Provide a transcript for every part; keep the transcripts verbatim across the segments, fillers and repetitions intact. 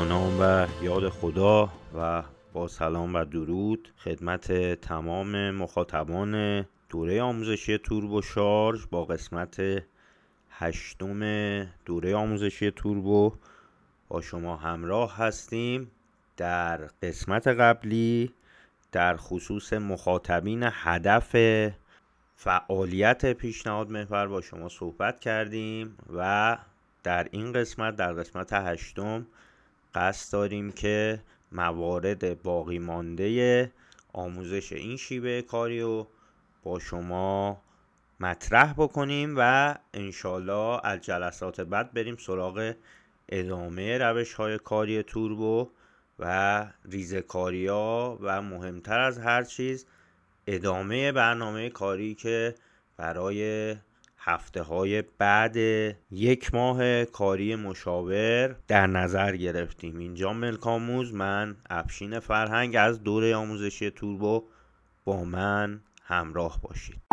با نام و یاد خدا و با سلام و درود خدمت تمام مخاطبان دوره آموزشی توربو شارژ با قسمت هشتم دوره آموزشی توربو با شما همراه هستیم. در قسمت قبلی در خصوص مخاطبین هدف فعالیت پیشنهاد محور با شما صحبت کردیم و در این قسمت در قسمت هشتم قصد داریم که موارد باقی مانده آموزش این شیوه کاری رو با شما مطرح بکنیم و انشالله از جلسات بعد بریم سراغ ادامه روش های کاری توربو و ریزکاری ها و مهمتر از هر چیز ادامه برنامه کاری که برای هفته های بعد یک ماه کاری مشاور در نظر گرفتیم. اینجا ملک آموز، من افشین فرهنگ از دوره آموزشی توربو، با من همراه باشید.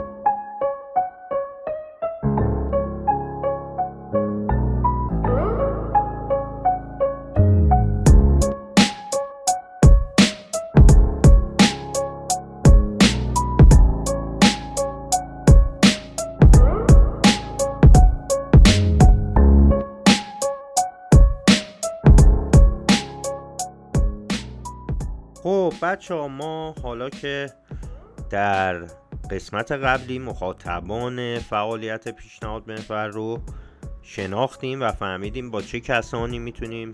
خب بچه ها، ما حالا که در قسمت قبلی مخاطبان فعالیت پیشنهاد محور رو شناختیم و فهمیدیم با چه کسانی میتونیم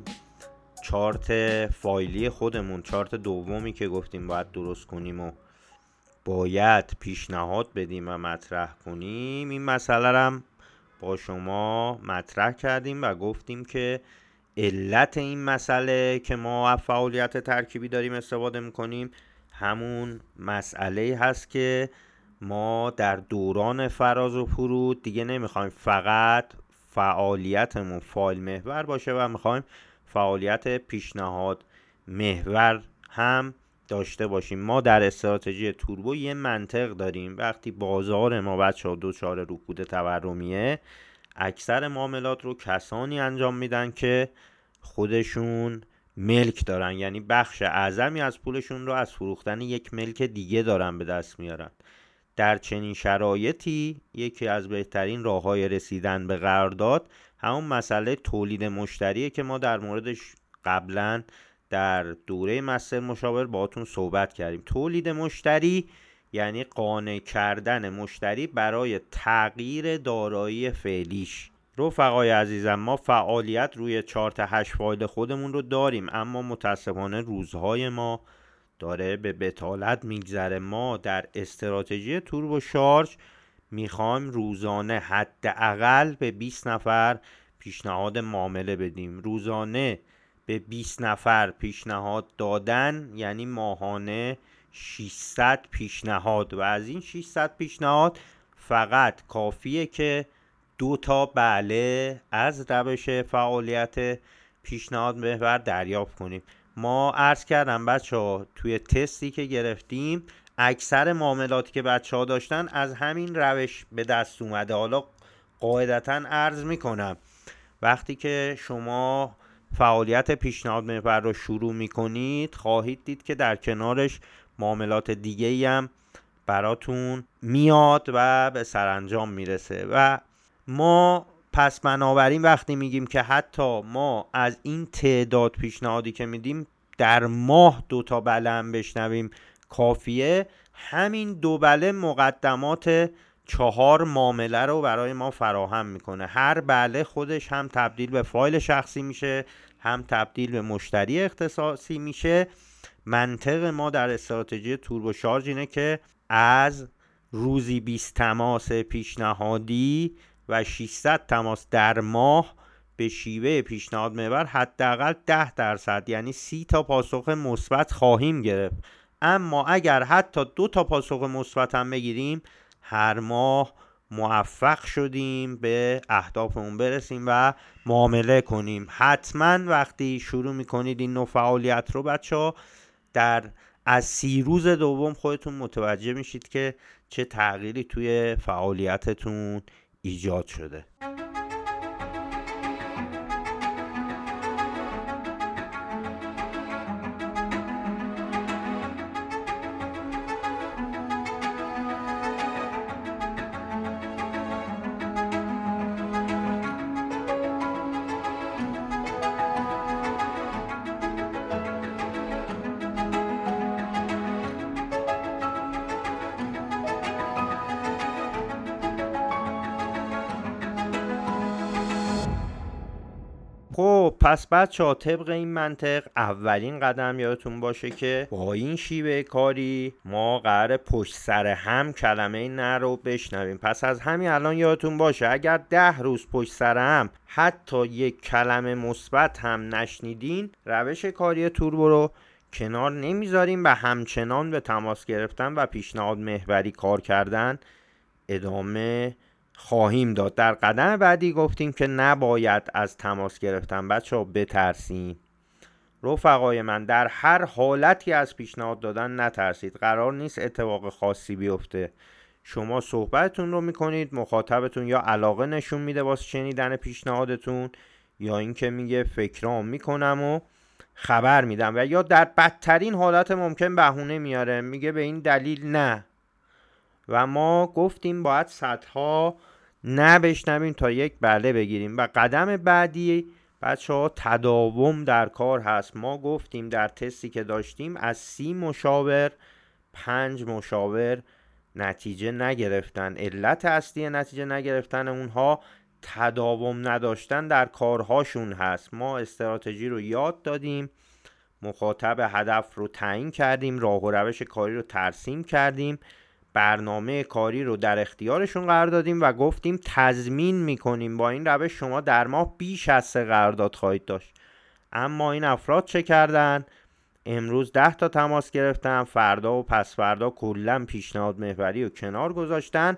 چارت فایلی خودمون، چارت دومی که گفتیم باید درست کنیم و باید پیشنهاد بدیم و مطرح کنیم، این مسئله رو هم با شما مطرح کردیم و گفتیم که علت این مسئله که ما فعالیت ترکیبی داریم استفاده میکنیم همون مسئله هست که ما در دوران فراز و فرود دیگه نمیخوایم فقط فعالیتمون فایل محور باشه و میخوایم فعالیت پیشنهاد محور هم داشته باشیم. ما در استراتژی توربو یه منطق داریم، وقتی بازار ما بچه‌ها دوچار رکود تورمیه، اکثر معاملات رو کسانی انجام میدن که خودشون ملک دارن، یعنی بخش اعظمی از پولشون رو از فروختن یک ملک دیگه دارن به دست میارن. در چنین شرایطی یکی از بهترین راه‌های رسیدن به قرارداد همون مسئله تولید مشتریه که ما در موردش قبلا در دوره مستر مشاور باهاتون صحبت کردیم. تولید مشتری یعنی قانع کردن مشتری برای تغییر دارایی فعلیش. رفقای عزیزم، ما فعالیت روی چارت هشت فایل خودمون رو داریم، اما متاسفانه روزهای ما داره به بطالت میگذره. ما در استراتژی توربو شارژ میخوایم روزانه حداقل به بیست نفر پیشنهاد معامله بدیم. روزانه به بیست نفر پیشنهاد دادن یعنی ماهانه ششصد پیشنهاد و از این ششصد پیشنهاد فقط کافیه که دو تا بله از روش فعالیت پیشنهاد محور دریافت کنیم. ما عرض کردم بچه ها توی تستی که گرفتیم اکثر معاملاتی که بچه ها داشتن از همین روش به دست اومده. حالا قاعدتاً عرض میکنم وقتی که شما فعالیت پیشنهاد محور رو شروع میکنید خواهید دید که در کنارش معاملات دیگه ای هم براتون میاد و به سرانجام میرسه و ما پس بنابراین وقتی میگیم که حتی ما از این تعداد پیشنهادی که میدیم در ماه دو تا بله هم بشنویم کافیه، همین دو بله مقدمات چهار معامله رو برای ما فراهم میکنه. هر بله خودش هم تبدیل به فایل شخصی میشه، هم تبدیل به مشتری اختصاصی میشه. منطق ما در استراتژی توربو شارژ اینه که از روزی بیست تماس پیشنهادی و ششصد تماس در ماه به شیوه پیشنهاد محور حداقل ده درصد یعنی سی تا پاسخ مثبت خواهیم گرفت. اما اگر حتی دو تا پاسخ مثبت هم بگیریم هر ماه موفق شدیم به اهدافمون برسیم و معامله کنیم. حتما وقتی شروع میکنید این نوع فعالیت رو بچه‌ها در از سی روز دوم خودتون متوجه میشید که چه تغییری توی فعالیتتون ایجاد شده. پس بچه‌ها طبق این منطق اولین قدم یادتون باشه که با این شیوه کاری ما قراره پشت سر هم کلمه نه رو بشنویم. پس از همین الان یادتون باشه اگر ده روز پشت سر هم حتی یک کلمه مثبت هم نشنیدین، روش کاری توربو رو کنار نمیذاریم و همچنان به تماس گرفتن و پیشنهاد محوری کار کردن ادامه خواهیم داد. در قدم بعدی گفتیم که نباید از تماس گرفتن بچه ها بترسیم. رفقای من در هر حالتی از پیشنهاد دادن نترسید، قرار نیست اتفاق خاصی بیفته. شما صحبتتون رو میکنید، مخاطبتون یا علاقه نشون میده واسه شنیدن پیشنهادتون یا اینکه میگه فکرام میکنم و خبر میدم، و یا در بدترین حالت ممکن بهونه میاره میگه به این دلیل نه. و ما گفتیم باید صدها نه بشنویم تا یک بله بگیریم. و قدم بعدی بچه ها تداوم در کار هست. ما گفتیم در تستی که داشتیم از سی مشاور پنج مشاور نتیجه نگرفتن. علت اصلی نتیجه نگرفتن اونها تداوم نداشتن در کارهاشون هست. ما استراتژی رو یاد دادیم، مخاطب هدف رو تعیین کردیم، راه و روش کاری رو ترسیم کردیم، برنامه کاری رو در اختیارشون قرار دادیم و گفتیم تضمین میکنیم با این روش شما در ماه بیش از سه قرارداد خواهید داشت. اما این افراد چه کردن؟ امروز ده تا تماس گرفتن، فردا و پس فردا کلا پیشنهاد محوری رو کنار گذاشتن،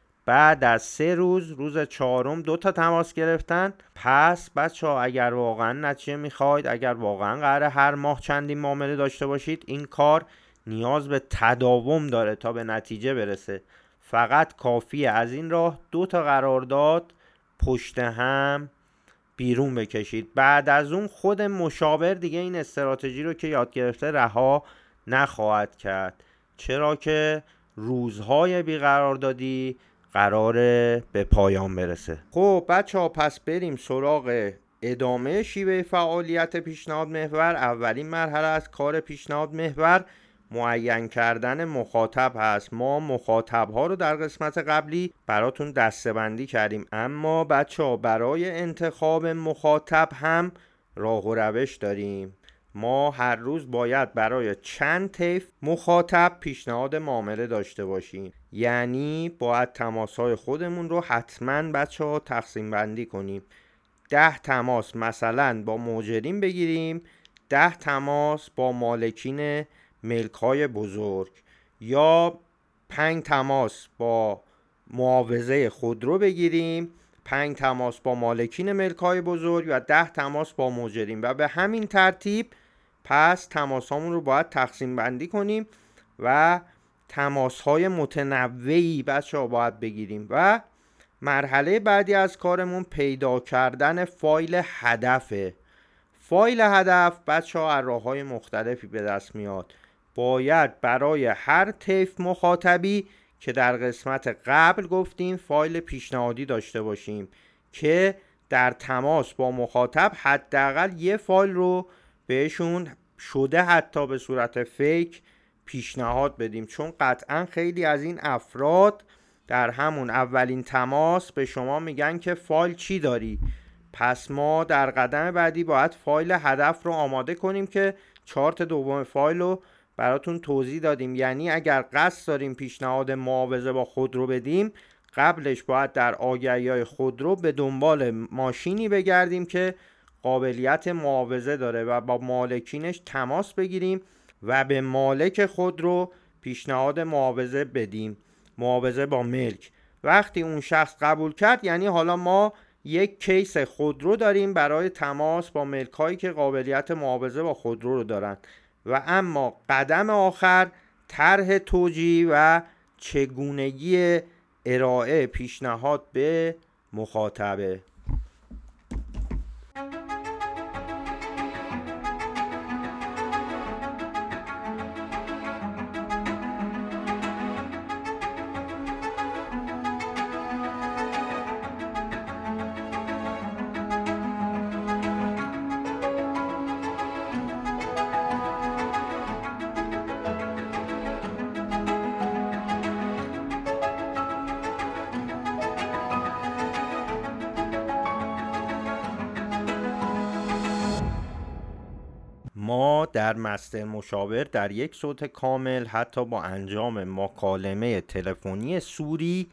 بعد از سه روز روز چهارم دو تا تماس گرفتن. پس بچه ها اگر واقعا نتیجه میخواید، اگر واقعا قراره هر ماه چندین معامله داشته باشید، این کار نیاز به تداوم داره تا به نتیجه برسه. فقط کافیه از این راه دو تا قرارداد پشت هم بیرون بکشید. بعد از اون خود مشاور دیگه این استراتژی رو که یاد گرفته رها نخواهد کرد، چرا که روزهای بیقراردادی قراره به پایان برسه. خب بچه ها پس بریم سراغ ادامه شیوه فعالیت پیشنهاد محور. اولین مرحله از کار پیشنهاد محور معین کردن مخاطب هست. ما مخاطب ها رو در قسمت قبلی براتون دسته‌بندی کردیم، اما بچه ها برای انتخاب مخاطب هم راه و روش داریم. ما هر روز باید برای چند طیف مخاطب پیشنهاد معامله داشته باشیم، یعنی باید تماس های خودمون رو حتما بچه ها تقسیم بندی کنیم. ده تماس مثلا با مؤجرین بگیریم، ده تماس با مالکین ملک های بزرگ، یا پنج تماس با معاوضه خودرو بگیریم، پنج تماس با مالکین ملک های بزرگ و ده تماس با مؤجرین، و به همین ترتیب پس تماس هامون رو باید تقسیم بندی کنیم و تماس های متنوعی بچه ها باید بگیریم. و مرحله بعدی از کارمون پیدا کردن فایل هدفه. فایل هدف بچه ها از راه های مختلفی به دست میاد. باید برای هر طیف مخاطبی که در قسمت قبل گفتیم فایل پیشنهادی داشته باشیم که در تماس با مخاطب حداقل یه فایل رو بهشون شده حتی به صورت فیک پیشنهاد بدیم، چون قطعا خیلی از این افراد در همون اولین تماس به شما میگن که فایل چی داری. پس ما در قدم بعدی باید فایل هدف رو آماده کنیم که چارت دوم فایل رو براتون توضیح دادیم. یعنی اگر قصد داریم پیشنهاد معاوضه با خودرو بدیم، قبلش باید در آگهی‌های خودرو به دنبال ماشینی بگردیم که قابلیت معاوضه داره و با مالکینش تماس بگیریم و به مالک خودرو پیشنهاد معاوضه بدیم، معاوضه با ملک. وقتی اون شخص قبول کرد، یعنی حالا ما یک کیس خودرو داریم برای تماس با ملک هایی که قابلیت معاوضه با خودرو رو دارن. و اما قدم آخر طرح توجیه و چگونگی ارائه پیشنهاد به مخاطبه. ما در مستر مشاور در یک صوت کامل حتی با انجام مکالمه تلفنی صوری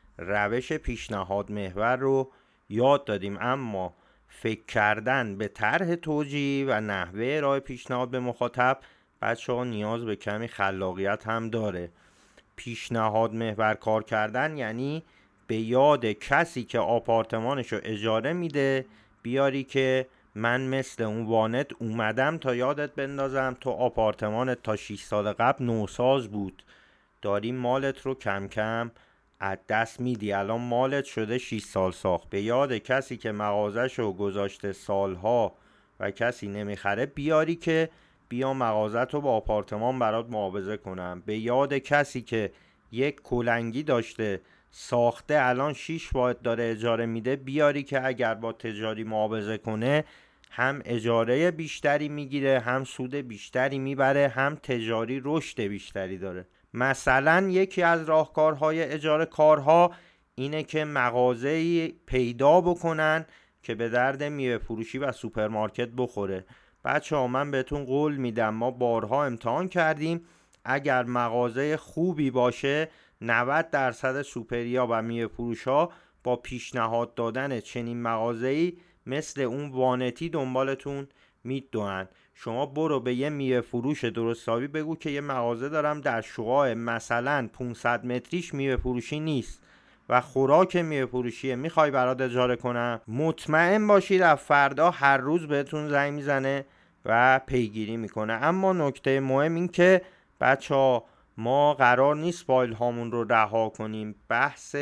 روش پیشنهاد محور رو یاد دادیم، اما فکر کردن به طرح توجیه و نحوه ارائه پیشنهاد به مخاطب بچه ها نیاز به کمی خلاقیت هم داره. پیشنهاد محور کار کردن یعنی به یاد کسی که آپارتمانشو اجاره میده بیاری که من مثل اون وانت اومدم تا یادت بندازم تو آپارتمانت تا شش سال قبل نوساز بود، داری مالت رو کم کم از دست میدی، الان مالت شده شش سال ساخت. به یاد کسی که مغازه‌شو گذاشته سالها و کسی نمیخره بیاری که بیا مغازت رو با آپارتمان برات معاوضه کنم. به یاد کسی که یک کلنگی داشته ساخته الان شش واحد داره اجاره میده بیاری که اگر با تجاری معاوضه کنه هم اجاره بیشتری میگیره، هم سود بیشتری میبره، هم تجاری رشد بیشتری داره. مثلا یکی از راهکارهای اجاره کارها اینه که مغازه‌ای پیدا بکنن که به درد میوه فروشی و سوپرمارکت بخوره. بچه ها من بهتون قول میدم، ما بارها امتحان کردیم، اگر مغازه خوبی باشه نود درصد سوپریا و میوه فروشا با پیشنهاد دادن چنین مغازه‌ای مثل اون وانتی دنبالتون میدوئن. شما برو به یه میوه فروش درستابی بگو که یه مغازه دارم در شقاق مثلا پانصد متریش میوه فروشی نیست و خوراک میوه فروشیه، میخوای برات اجاره کنم؟ مطمئن باشید از فردا هر روز بهتون زنگ میزنه و پیگیری میکنه. اما نکته مهم این که بچه ها ما قرار نیست فایل هامون رو رها کنیم، بحث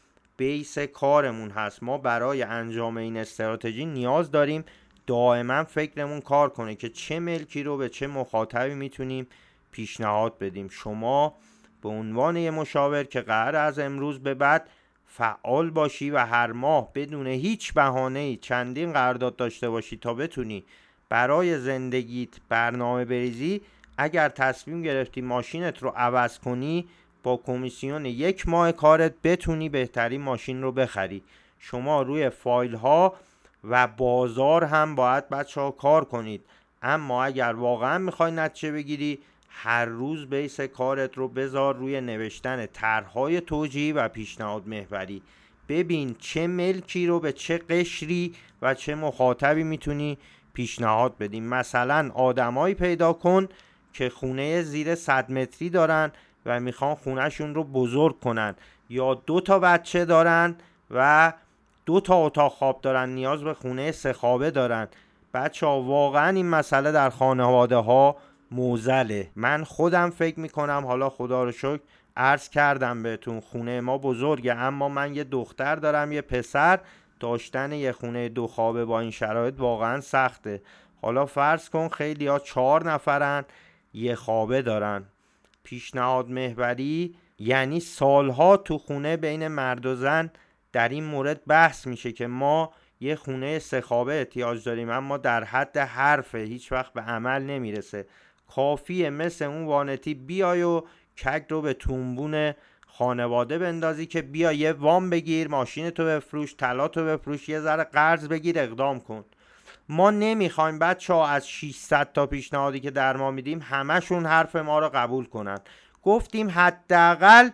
بیس کارمون هست. ما برای انجام این استراتژی نیاز داریم دائما فکرمون کار کنه که چه ملکی رو به چه مخاطبی میتونیم پیشنهاد بدیم. شما به عنوان یه مشاور که قرار از امروز به بعد فعال باشی و هر ماه بدون هیچ بهانه‌ای چندین قرارداد داشته باشی تا بتونی برای زندگیت برنامه بریزی، اگر تصمیم گرفتی ماشینت رو عوض کنی با کمیسیون یک ماه کارت بتونی بهترین ماشین رو بخری. شما روی فایل ها و بازار هم باید بچه ها کار کنید، اما اگر واقعا میخوای نتیجه بگیری هر روز بیس کارت رو بذار روی نوشتن طرح‌های توجیهی و پیشنهاد محوری. ببین چه ملکی رو به چه قشری و چه مخاطبی میتونی پیشنهاد بدیم. مثلا آدمایی پیدا کن که خونه زیر صد متری دارن و میخوان خونهشون رو بزرگ کنن، یا دو تا بچه دارن و دو تا اتاق خواب دارن، نیاز به خونه سه خوابه دارن. بچه ها واقعا این مسئله در خانواده ها موزله. من خودم فکر میکنم، حالا خدا رو شکر عرض کردم بهتون خونه ما بزرگه، اما من یه دختر دارم یه پسر، داشتن یه خونه دو خوابه با این شرایط واقعا سخته. حالا فرض کن خیلی ها چهار نفرن یه خوابه دارن. پیشنهاد محوری یعنی سالها تو خونه بین مرد و زن در این مورد بحث میشه که ما یه خونه سه خوابه احتیاج داریم، اما در حد حرفه، هیچ وقت به عمل نمیرسه. کافیه مثل اون وانتی بیای و کک رو به تنبون خانواده بندازی که بیا یه وام بگیر، ماشین تو بفروش، طلا تو بفروش، یه ذره قرض بگیر، اقدام کن. ما نمیخوایم بچه ها از ششصد تا پیشنهادی که در ما میدیم همشون حرف ما رو قبول کنن. گفتیم حداقل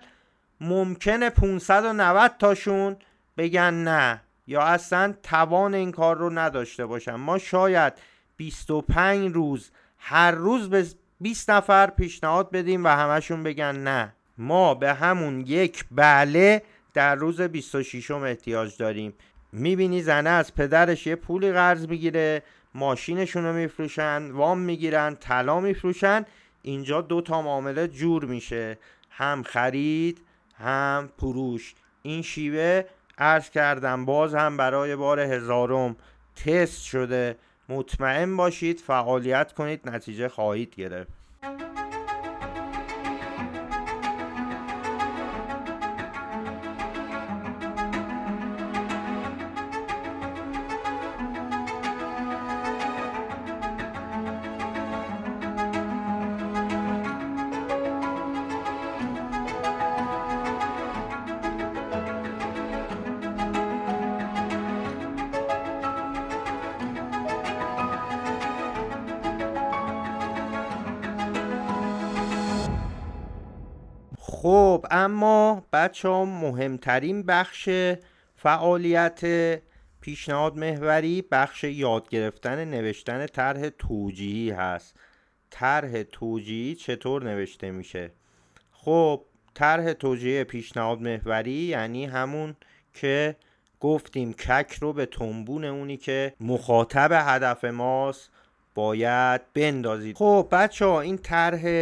ممکنه پانصد و نود تاشون بگن نه یا اصلا توان این کار رو نداشته باشن. ما شاید بیست و پنج روز هر روز به بیست نفر پیشنهاد بدیم و همشون بگن نه. ما به همون یک بله در روز بیست و ششم احتیاج داریم. میبینی زنه از پدرش یه پولی قرض میگیره، ماشینشون رو میفروشن، وام میگیرن، طلا میفروشن. اینجا دو تا معامله جور میشه، هم خرید هم فروش. این شیوه عرض کردم باز هم برای بار هزارم تست شده. مطمئن باشید فعالیت کنید، نتیجه خواهید گرفت. خب اما بچه ها مهمترین بخش فعالیت پیشنهاد محوری بخش یاد گرفتن نوشتن طرح توجیهی هست. طرح توجیهی چطور نوشته میشه؟ خب طرح توجیهی پیشنهاد محوری یعنی همون که گفتیم کک رو به تنبون اونی که مخاطب هدف ماست باید بندازید. خب بچه ها این طرح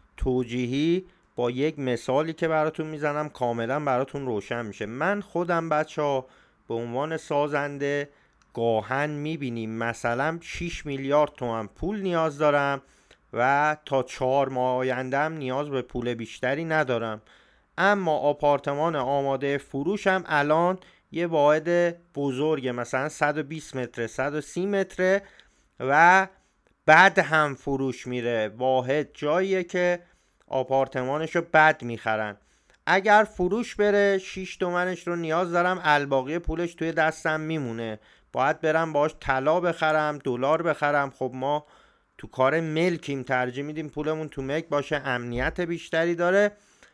توجیهی با یک مثالی که براتون میزنم کاملا براتون روشن میشه. من خودم بچه ها به عنوان سازنده گاهن میبینیم مثلا شش میلیارد تومان پول نیاز دارم و تا چهار ماه آیندهم نیاز به پول بیشتری ندارم، اما آپارتمان آماده فروشم الان یه واحد بزرگ مثلا صد و بیست متر صد و سی متر و بعد هم فروش میره. واحد جاییه که آپارتمانشو بد میخرن. اگر فروش بره شش تومنش رو نیاز دارم، الباقی پولش توی دستم میمونه، باید برم باش طلا بخرم، دلار بخرم. خب ما تو کار ملکیم، ترجیح میدیم پولمون تو ملک باشه، امنیت بیشتری داره.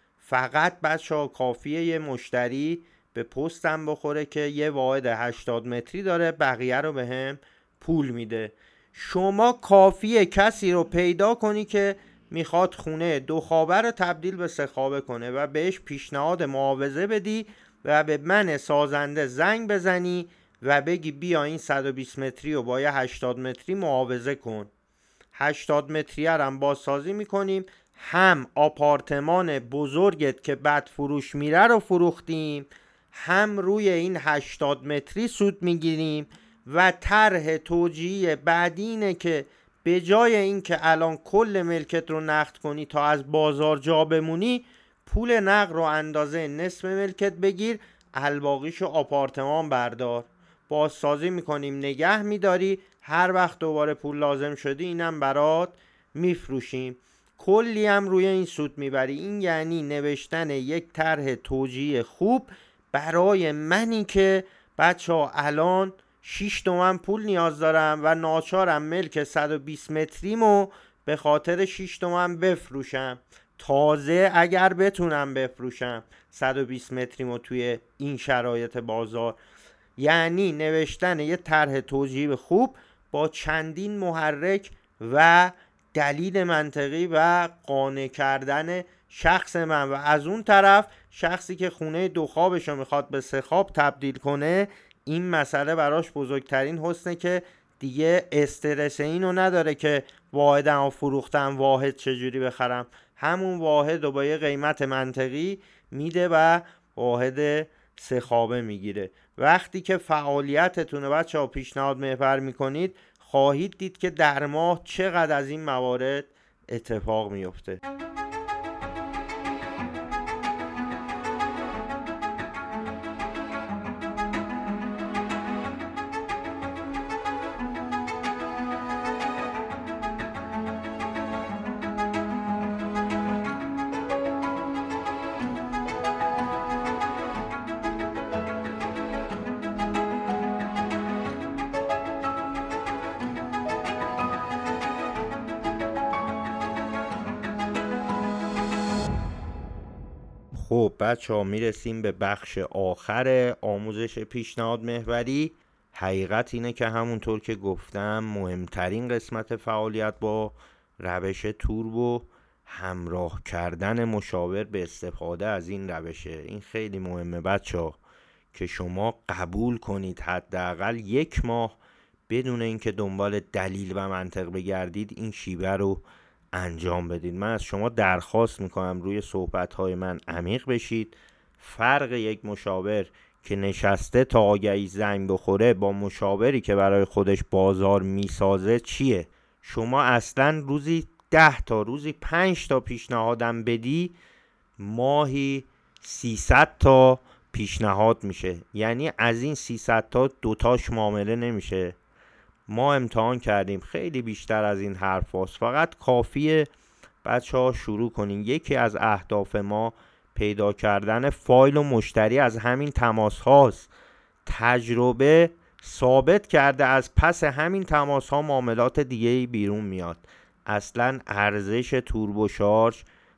فقط بچه‌ها کافیه یه مشتری به پستم بخوره که یه واحد هشتاد متری داره، بقیه رو به هم پول میده. شما کافیه کسی رو پیدا کنی که میخواد خونه دو خوابه رو تبدیل به سه خوابه کنه و بهش پیشنهاد معاوضه بدی و به من سازنده زنگ بزنی و بگی بیا این صد و بیست متری رو با یه هشتاد متری معاوضه کن. هشتاد متری هم بازسازی میکنیم، هم آپارتمان بزرگت که بعد فروش میره رو فروختیم، هم روی این هشتاد متری سود میگیریم. و طرح توجیهی بعدی اینه که به جای این که الان کل ملکت رو نقد کنی تا از بازار جا بمونی، پول نقد رو اندازه نصف ملکت بگیر، الباقیشو آپارتمان بردار، بازسازی میکنیم نگه میداری، هر وقت دوباره پول لازم شدی اینم برات میفروشیم، کلی هم روی این سود میبری. این یعنی نوشتن یک طرح توجیهی خوب برای منی که بچه ها الان شش تومن پول نیاز دارم و ناچارم ملک صد و بیست متریمو به خاطر شش تومن بفروشم. تازه اگر بتونم بفروشم صد و بیست متریمو توی این شرایط بازار. یعنی نوشتن یه طرح توجیهی خوب با چندین محرک و دلیل منطقی و قانع کردن شخص من و از اون طرف شخصی که خونه دو خوابشو میخواد به سه خواب تبدیل کنه، این مسئله براش بزرگترین حسنه که دیگه استرس اینو نداره که واحدمو فروختم واحد چجوری بخرم، همون واحد رو با یه قیمت منطقی میده و واحد سه خوابه میگیره. وقتی که فعالیتتون رو بچه‌ها پیشنهاد محور میکنید خواهید دید که در ماه چقدر از این موارد اتفاق میفته. خب بچه ها میرسیم به بخش آخر آموزش پیشنهاد محوری. حقیقت اینه که همونطور که گفتم مهمترین قسمت فعالیت با روش توربو همراه کردن مشاور به استفاده از این روشه. این خیلی مهمه بچه ها که شما قبول کنید حداقل یک ماه بدون اینکه دنبال دلیل و منطق بگردید این شیوه رو انجام بدید. من از شما درخواست میکنم روی صحبتهای من عمیق بشید. فرق یک مشاور که نشسته تا آگهی زنگ بخوره با مشاوری که برای خودش بازار میسازه چیه؟ شما اصلا روزی ده تا روزی پنج تا پیشنهادم بدی ماهی سیصد تا پیشنهاد میشه، یعنی از این سیصد تا دوتاش معامله نمیشه. ما امتحان کردیم خیلی بیشتر از این حرف هست. فقط کافیه بچه ها شروع کنین. یکی از اهداف ما پیدا کردن فایل و مشتری از همین تماس هاست. تجربه ثابت کرده از پس همین تماس ها معاملات دیگه بیرون میاد. اصلا ارزش توربو شارژ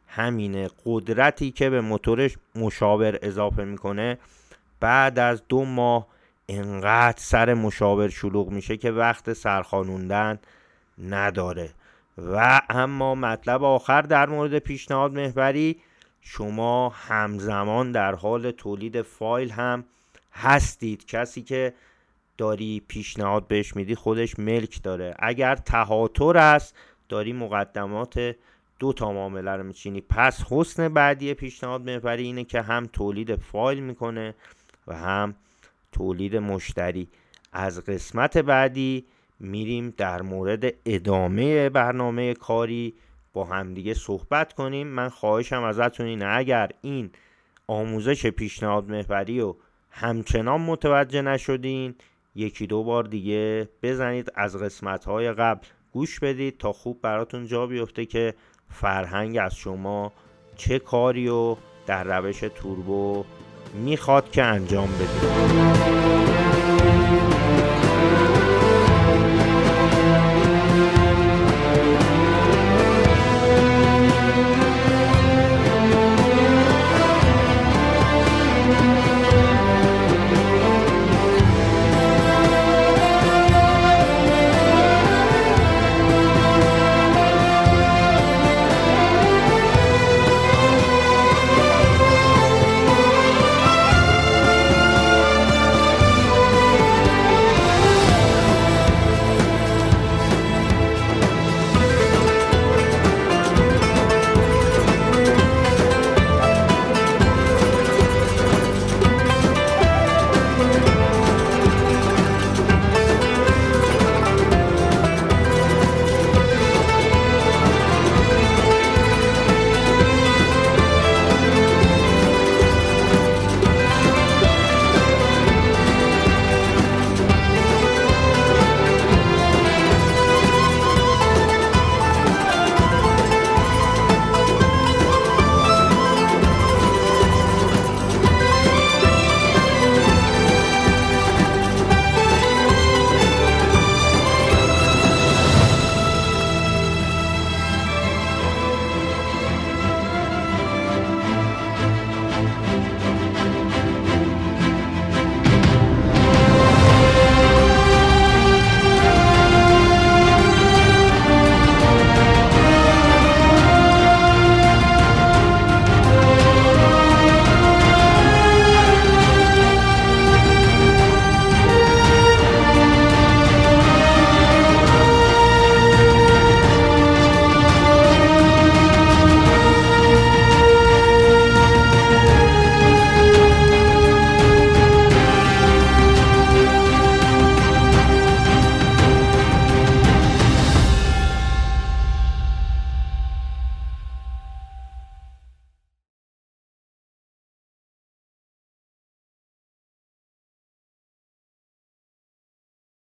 همینه. قدرتی که به موتورش مشاور اضافه میکنه بعد از دو ماه انقدر سر مشاور شلوغ میشه که وقت سرخانوندن نداره. و اما مطلب آخر در مورد پیشنهاد محوری، شما همزمان در حال تولید فایل هم هستید. کسی که داری پیشنهاد بهش میدی خودش ملک داره. اگر تهاتر است داری مقدمات دو تا معامله رو میچینی. پس حسن بعدی پیشنهاد محوری اینه که هم تولید فایل میکنه و هم تولید مشتری. از قسمت بعدی میریم در مورد ادامه برنامه کاری با همدیگه صحبت کنیم. من خواهشم ازتون اینه اگر این آموزش پیشنهاد محوری رو همچنان متوجه نشدین یکی دو بار دیگه بزنید، از قسمت‌های قبل گوش بدید تا خوب براتون جا بیفته که فرهنگ از شما چه کاری رو در روش توربو میخواد که انجام بدید.